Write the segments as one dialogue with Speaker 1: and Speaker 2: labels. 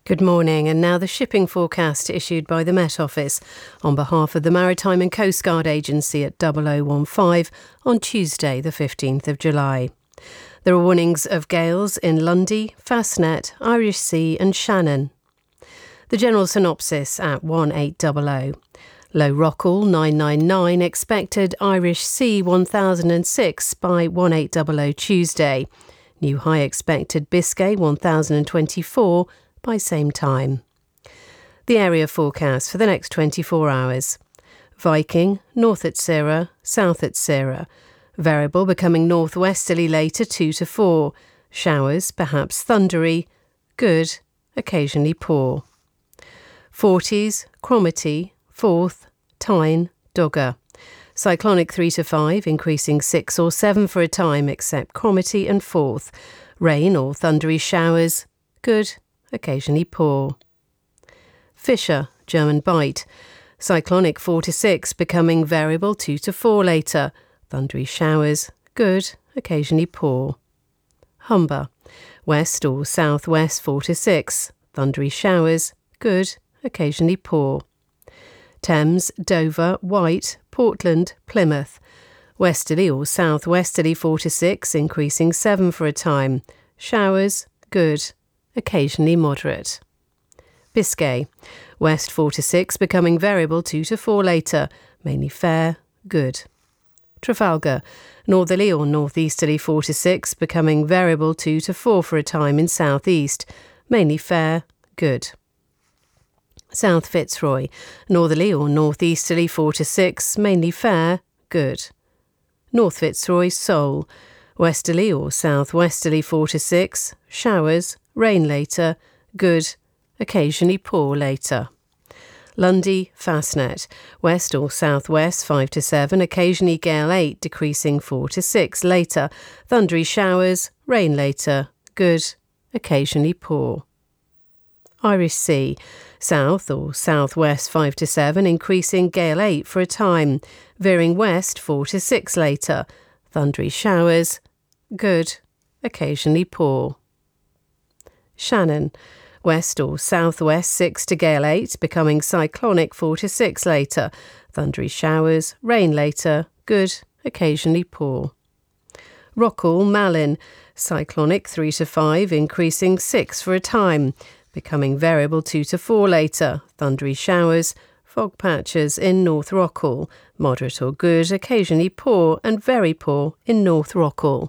Speaker 1: Good morning, and now the shipping forecast issued by the Met Office on behalf of the Maritime and Coast Guard Agency at 0015 on Tuesday the 15th of July. There are warnings of gales in Lundy, Fastnet, Irish Sea and Shannon. The general synopsis at 1800. Low Rockall 999 expected Irish Sea 1006 by 1800 Tuesday. New high expected Biscay 1024 by same time. The area forecast for the next 24 hours. Viking, north at Cirra, south at Cirra. Variable becoming northwesterly later 2 to 4. Showers, perhaps thundery. Good, occasionally poor. 40s, Cromarty, Forth, Tyne, Dogger. Cyclonic 3 to 5, increasing 6 or 7 for a time except Cromarty and Forth. Rain or thundery showers. Good, occasionally poor. Fisher, German Bight. Cyclonic 4 to 6, becoming variable 2 to 4 later. Thundery showers. Good, occasionally poor. Humber. West or southwest 4 to 6. Thundery showers. Good, occasionally poor. Thames, Dover, White, Portland, Plymouth. Westerly or southwesterly 4 to 6, increasing 7 for a time. Showers. Good, occasionally moderate. Biscay. West 4 to 6, becoming variable 2 to 4 later. Mainly fair. Good. Trafalgar. Northerly or northeasterly 4 to 6, becoming variable 2 to 4 for a time in southeast. Mainly fair. Good. South Fitzroy. Northerly or northeasterly 4 to 6, mainly fair. Good. North Fitzroy, Seoul. Westerly or southwesterly 4 to 6, showers, rain later, good, occasionally poor later. Lundy, Fastnet. West or southwest 5 to 7, occasionally gale 8, decreasing 4 to 6 later. Thundery showers, rain later, good, occasionally poor. Irish Sea. South or southwest 5 to 7, increasing gale 8 for a time. Veering west 4 to 6 later. Thundery showers, good, occasionally poor. Shannon. West or southwest 6 to gale 8, becoming cyclonic 4 to 6 later. Thundery showers, rain later, good, occasionally poor. Rockall, Malin. Cyclonic 3 to 5, increasing 6 for a time. Becoming variable 2 to 4 later. Thundery showers, fog patches in North Rockall. Moderate or good, occasionally poor and very poor in North Rockall.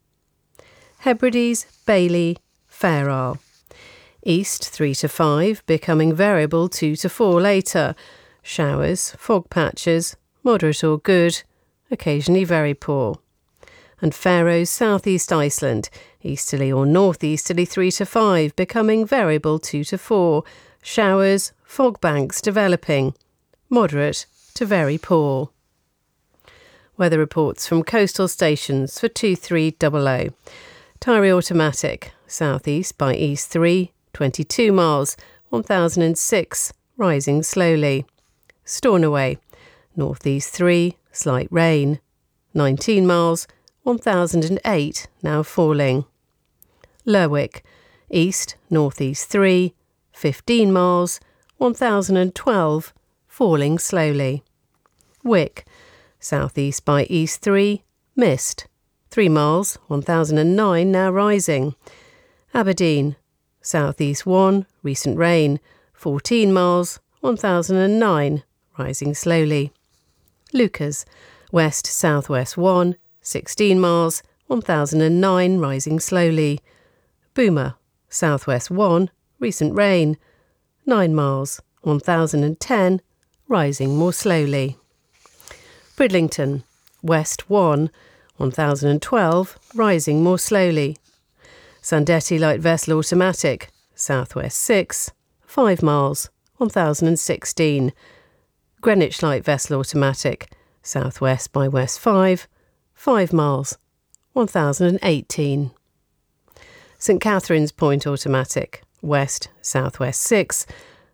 Speaker 1: Hebrides, Bailey, Fair Isle. East 3 to 5, becoming variable 2 to 4 later. Showers, fog patches, moderate or good, occasionally very poor. And Faroes, southeast Iceland. Easterly or northeasterly 3 to 5, becoming variable 2 to 4. Showers, fog banks developing. Moderate to very poor. Weather reports from coastal stations for 2300. Tyree Automatic. Southeast by east 3, 22 miles, 1006, rising slowly. Stornoway. Northeast 3, slight rain. 19 miles, 1008, now falling. Lerwick. East, northeast 3, 15 miles, 1012, falling slowly. Wick. Southeast by east 3, mist. 3 miles, 1009, now rising. Aberdeen. Southeast 1, recent rain. 14 miles, 1009, rising slowly. Lucas. West southwest 1, 16 miles, 1009, rising slowly. Boomer. Southwest 1, recent rain. 9 miles, 1010, rising more slowly. Bridlington. West 1, 1012, rising more slowly. Sandetti light vessel automatic. Southwest 6, 5 miles, 1016. Greenwich light vessel automatic. Southwest by west 5, 5 miles, 1018. St Catherine's Point automatic. West, southwest 6,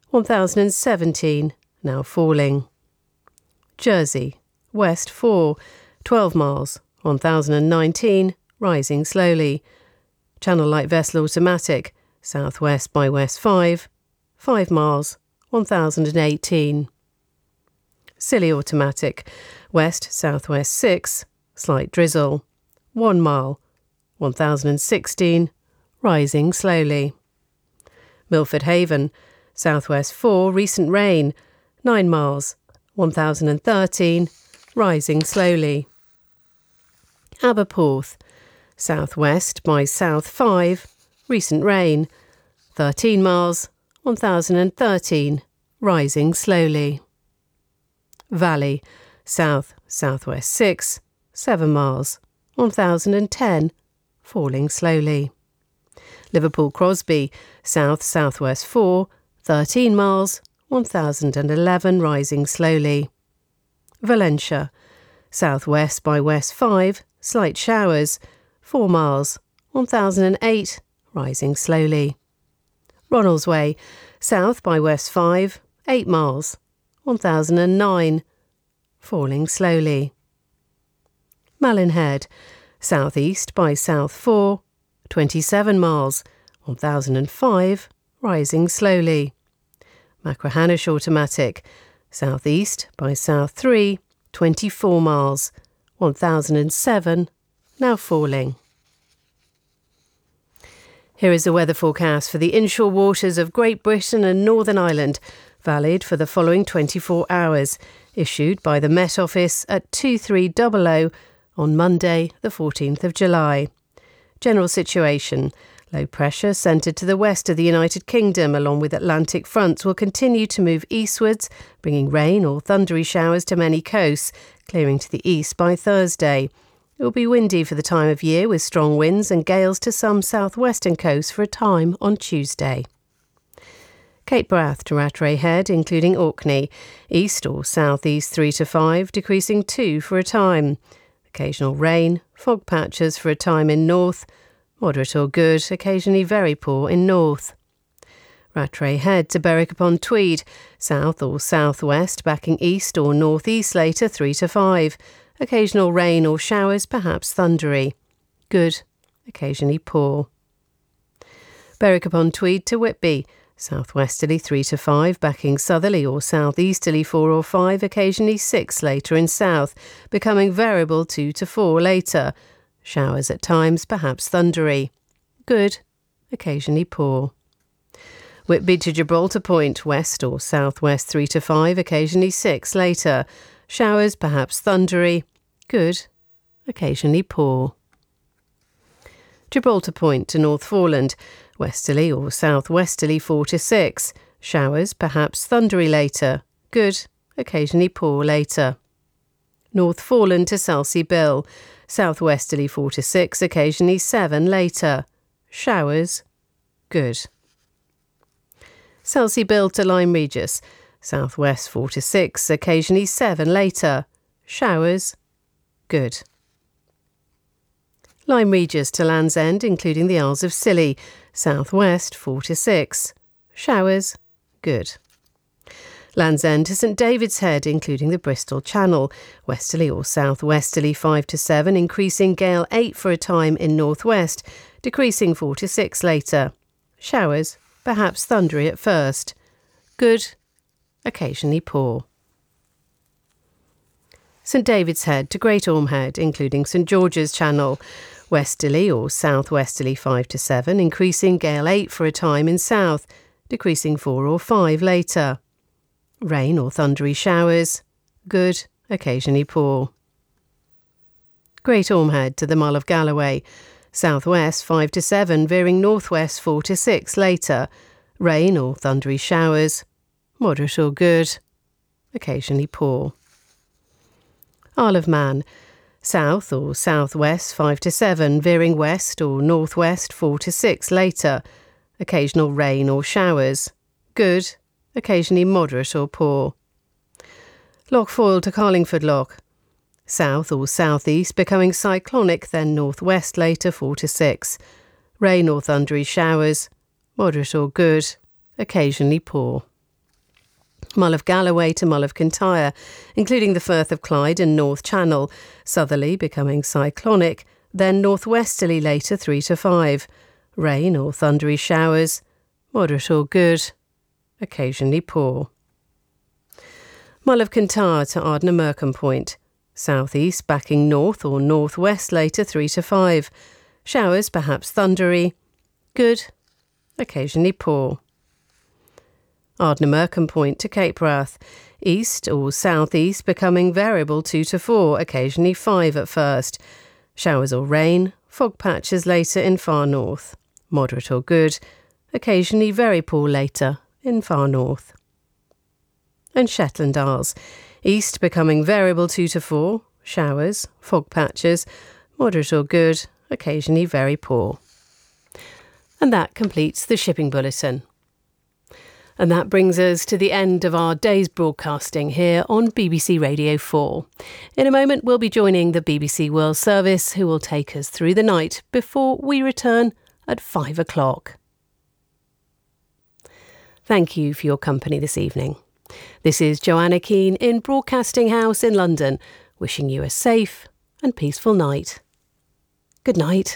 Speaker 1: 1017, now falling. Jersey. West 4, 12 miles, 1019, rising slowly. Channel light vessel automatic. Southwest by west 5, 5 miles, 1018. Scilly automatic, west-southwest 6, slight drizzle, 1 mile, 1016, rising slowly. Milford Haven, southwest 4, recent rain, 9 miles, 1013, rising slowly. Aberporth, southwest by south 5, recent rain, 13 miles, 1013, rising slowly. Valley, south-southwest 6, 7 miles, 1010, falling slowly. Liverpool Crosby, south-southwest 4, 13 miles, 1011, rising slowly. Valentia, southwest by west 5, slight showers, 4 miles, 1008, rising slowly. Ronaldsway, south by west 5, 8 miles, 1009, falling slowly. Malin southeast by south 4, 27 miles, 1005, rising slowly. Machrihanish automatic, southeast by south 3, 24 miles, 1007, now falling. Here is the weather forecast for the inshore waters of Great Britain and Northern Ireland, valid for the following 24 hours, issued by the Met Office at 2300 on Monday, the 14th of July. General situation. Low pressure centred to the west of the United Kingdom along with Atlantic fronts will continue to move eastwards, bringing rain or thundery showers to many coasts, clearing to the east by Thursday. It will be windy for the time of year with strong winds and gales to some southwestern coasts for a time on Tuesday. Cape Wrath to Rattray Head, including Orkney, east or southeast 3 to 5, decreasing 2 for a time. Occasional rain, fog patches for a time in north, moderate or good, occasionally very poor in north. Rattray Head to Berwick-upon-Tweed, south or southwest, backing east or northeast later 3 to 5. Occasional rain or showers, perhaps thundery. Good, occasionally poor. Berwick-upon-Tweed to Whitby, southwesterly 3 to 5, backing southerly or southeasterly 4 or 5, occasionally 6 later in south, becoming variable 2 to 4 later. Showers at times, perhaps thundery. Good, occasionally poor. Whitby to Gibraltar Point, west or southwest 3 to 5, occasionally 6 later. Showers, perhaps thundery. Good, occasionally poor. Gibraltar Point to North Foreland, westerly or southwesterly 4 to 6. Showers, perhaps thundery later. Good, occasionally poor later. North Foreland to Selsey Bill, southwesterly 4 to 6, occasionally 7 later. Showers, good. Selsey Bill to Lyme Regis, southwest 4 to 6, occasionally 7 later. Showers, good. Lyme Regis to Land's End, including the Isles of Scilly, southwest 4 to 6. Showers, good. Land's End to St David's Head, including the Bristol Channel, westerly or southwesterly 5 to 7, increasing gale 8 for a time in northwest, decreasing 4 to 6 later. Showers, perhaps thundery at first. Good, occasionally poor. St David's Head to Great Orme Head, including St George's Channel, westerly or southwesterly 5 to 7, increasing gale 8 for a time in south, decreasing 4 or 5 later. Rain or thundery showers, good, occasionally poor. Great Orme Head to the Mull of Galloway, southwest 5 to 7, veering northwest 4 to 6 later. Rain or thundery showers, moderate or good, occasionally poor. Isle of Man, south or southwest 5 to 7, veering west or northwest 4 to 6 later. Occasional rain or showers, good, occasionally moderate or poor. Loch Foyle to Carlingford Loch, south or southeast, becoming cyclonic, then northwest later 4 to 6. Rain or thundery showers, moderate or good, occasionally poor. Mull of Galloway to Mull of Kintyre, including the Firth of Clyde and North Channel, southerly becoming cyclonic, then northwesterly later 3 to 5. Rain or thundery showers, moderate or good, occasionally poor. Mull of Kintyre to Ardnah Merkham Point. Southeast backing north or northwest later 3 to 5. Showers, perhaps thundery. Good, occasionally poor. Ardnah Merkham Point to Cape Wrath. East or southeast becoming variable 2 to 4, occasionally 5 at first. Showers or rain, fog patches later in far north. Moderate or good, occasionally very poor later in far north. And Shetland Isles. East becoming variable 2 to 4, showers, fog patches, moderate or good, occasionally very poor. And that completes the shipping bulletin. And that brings us to the end of our day's broadcasting here on BBC Radio 4. In a moment, we'll be joining the BBC World Service, who will take us through the night before we return at 5 o'clock. Thank you for your company this evening. This is Joanna Keane in Broadcasting House in London, wishing you a safe and peaceful night. Good night.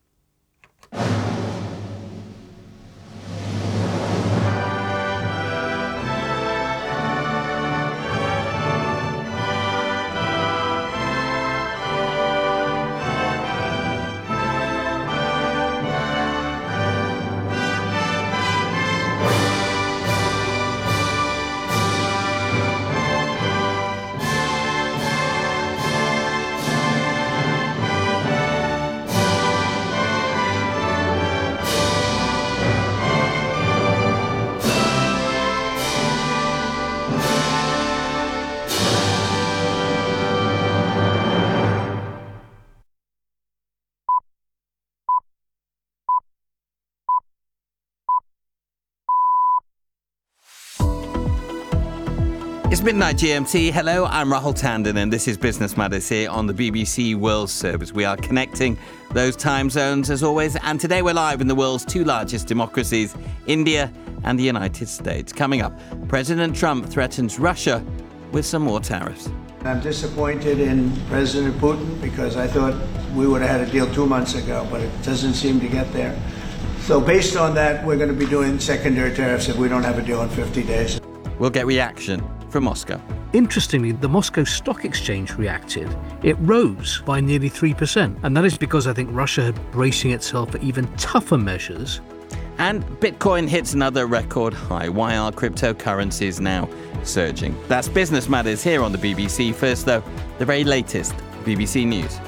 Speaker 2: It's midnight GMT. Hello, I'm Rahul Tandon and this is Business Matters here on the BBC World Service. We are connecting those time zones as always, and today we're live in the world's two largest democracies, India and the United States. Coming up, President Trump threatens Russia with some more tariffs.
Speaker 3: I'm disappointed in President Putin because I thought we would have had a deal 2 months ago, but it doesn't seem to get there. So based on that, we're going to be doing secondary tariffs if we don't have a deal in 50 days.
Speaker 2: We'll get reaction from Moscow.
Speaker 4: Interestingly, the Moscow Stock Exchange reacted. It rose by nearly 3%, and that is because I think Russia had bracing itself for even tougher measures.
Speaker 2: And Bitcoin hits another record high. Why are cryptocurrencies now surging? That's Business Matters here on the BBC. First, though, the very latest BBC News.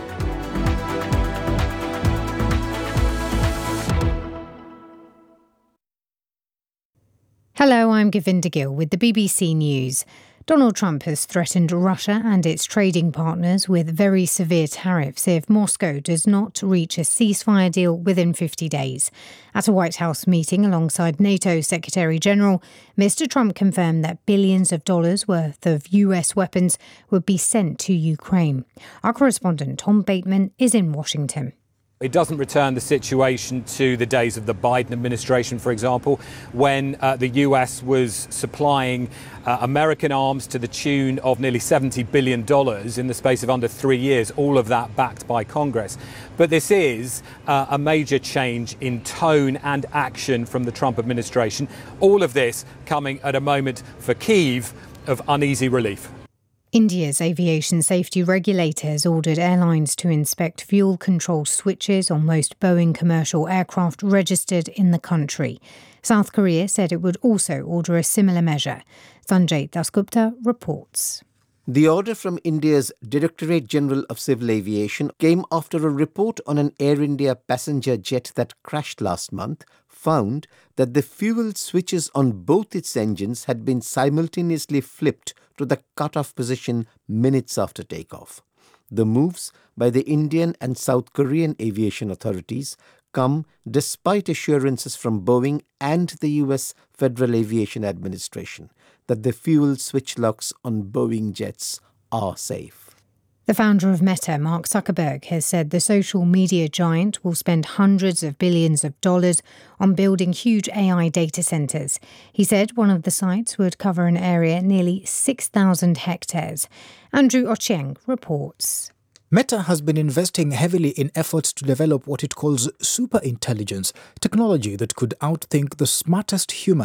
Speaker 5: Hello, I'm Govinda Gill with the BBC News. Donald Trump has threatened Russia and its trading partners with very severe tariffs if Moscow does not reach a ceasefire deal within 50 days. At a White House meeting alongside NATO Secretary General, Mr. Trump confirmed that billions of dollars worth of US weapons would be sent to Ukraine. Our correspondent Tom Bateman is in Washington.
Speaker 6: It doesn't return the situation to the days of the Biden administration, for example, when the US was supplying American arms to the tune of nearly $70 billion in the space of under 3 years, all of that backed by Congress. But this is a major change in tone and action from the Trump administration. All of this coming at a moment for Kyiv of uneasy relief.
Speaker 5: India's aviation safety regulator has ordered airlines to inspect fuel control switches on most Boeing commercial aircraft registered in the country. South Korea said it would also order a similar measure. Sanjay Dasgupta reports.
Speaker 7: The order from India's Directorate General of Civil Aviation came after a report on an Air India passenger jet that crashed last month found that the fuel switches on both its engines had been simultaneously flipped to the cut-off position minutes after takeoff. The moves by the Indian and South Korean aviation authorities come despite assurances from Boeing and the US Federal Aviation Administration that the fuel switch locks on Boeing jets are safe.
Speaker 5: The founder of Meta, Mark Zuckerberg, has said the social media giant will spend hundreds of billions of dollars on building huge AI data centres. He said one of the sites would cover an area nearly 6,000 hectares. Andrew Ochieng reports.
Speaker 8: Meta has been investing heavily in efforts to develop what it calls superintelligence, technology that could outthink the smartest humans.